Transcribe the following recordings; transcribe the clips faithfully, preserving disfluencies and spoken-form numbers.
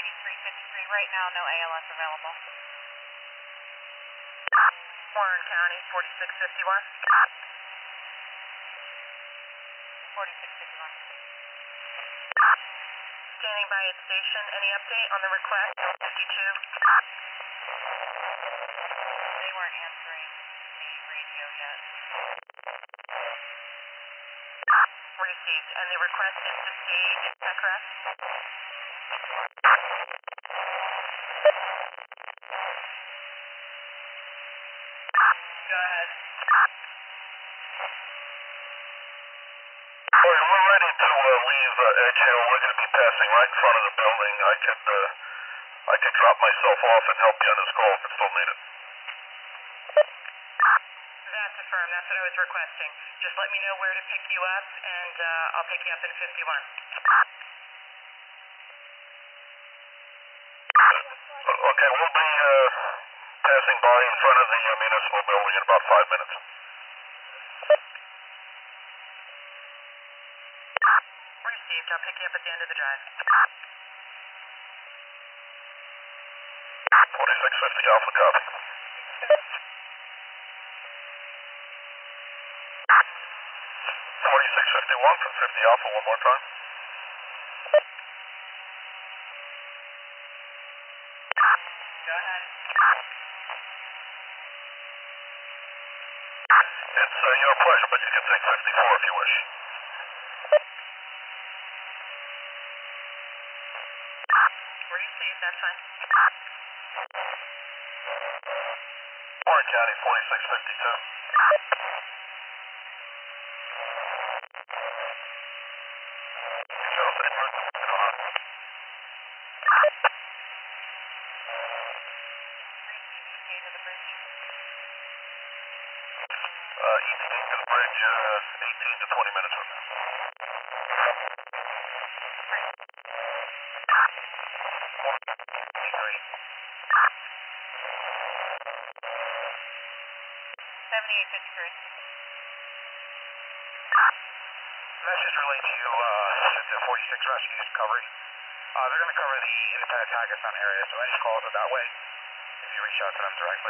forty-three fifty-three, right now, no A L S available. Warren County, forty-six fifty-one. forty-six fifty-one. Standing by at station. Any update on the request? fifty-two. They weren't answering the radio yet. Received. And the request is to stage, is that correct? Go ahead. Well, we're ready to uh, leave uh, Edge Hill. We're going to be passing right in front of the building. I can, uh, I can drop myself off and help you on this call if it's still needed. That's affirmed. That's what I was requesting. Just let me know where to pick you up, and uh, I'll pick you up in fifty-one. Okay, we'll be uh, passing by in front of the uh, municipal building in about five minutes. Received. I'll pick you up at the end of the drive. forty-six fifty Alpha copy. forty-six fifty-one from fifty Alpha one more time. Go ahead. It's uh, your pleasure, but you can take fifty-four if you wish. Received. That's fine. Warren County, forty-six fifty-two. E T A to the bridge. Uh, E T A to the bridge, uh, eighteen to twenty minutes from now. seventy-eight fifty-three. Message relayed to you, uh, to forty-six Rescue's recovery. Uh, they're going to cover the independent Hackettstown area, so any calls are that way if you reach out to them directly.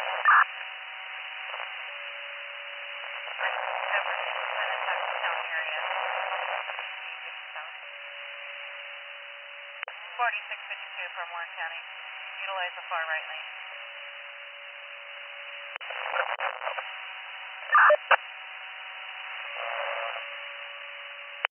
Covered the independent Hackettstown area. forty-six fifty-two from Warren County. Utilize the far right lane.